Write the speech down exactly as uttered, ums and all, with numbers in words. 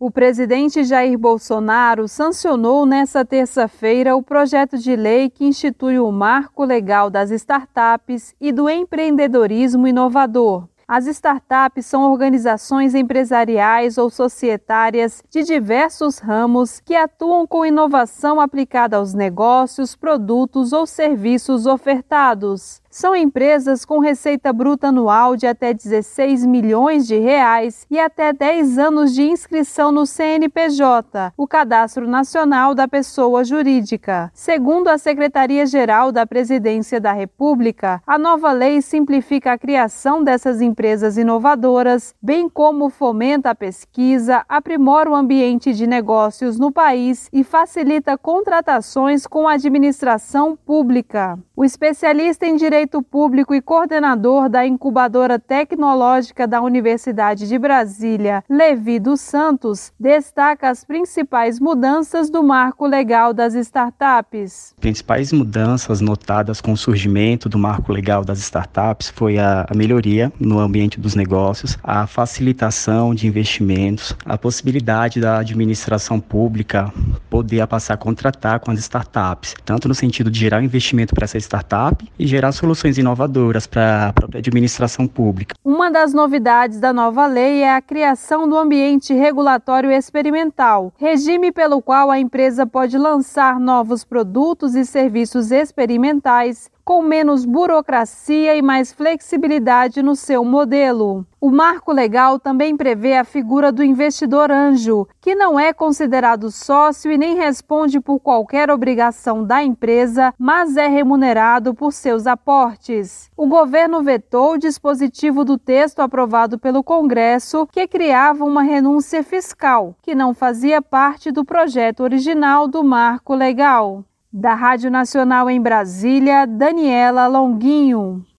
O presidente Jair Bolsonaro sancionou nesta terça-feira o projeto de lei que institui o Marco Legal das Startups e do Empreendedorismo Inovador. As startups são organizações empresariais ou societárias de diversos ramos que atuam com inovação aplicada aos negócios, produtos ou serviços ofertados. São empresas com receita bruta anual de até dezesseis milhões de reais e até dez anos de inscrição no C N P J, o Cadastro Nacional da Pessoa Jurídica. Segundo a Secretaria-Geral da Presidência da República, a nova lei simplifica a criação dessas empresas inovadoras, bem como fomenta a pesquisa, aprimora o ambiente de negócios no país e facilita contratações com a administração pública. O especialista em direito Direito Público e coordenador da Incubadora Tecnológica da Universidade de Brasília, Levi dos Santos, destaca as principais mudanças do Marco Legal das Startups. As principais mudanças notadas com o surgimento do Marco Legal das Startups foi a, a melhoria no ambiente dos negócios, a facilitação de investimentos, a possibilidade da administração pública poder passar a contratar com as startups, tanto no sentido de gerar investimento para essa startup e gerar soluções inovadoras para a própria administração pública. Uma das novidades da nova lei é a criação do ambiente regulatório experimental, regime pelo qual a empresa pode lançar novos produtos e serviços experimentais com menos burocracia e mais flexibilidade no seu modelo. O Marco Legal também prevê a figura do investidor anjo, que não é considerado sócio e nem responde por qualquer obrigação da empresa, mas é remunerado por seus aportes. O governo vetou o dispositivo do texto aprovado pelo Congresso, que criava uma renúncia fiscal, que não fazia parte do projeto original do Marco Legal. Da Rádio Nacional em Brasília, Daniela Longuinho.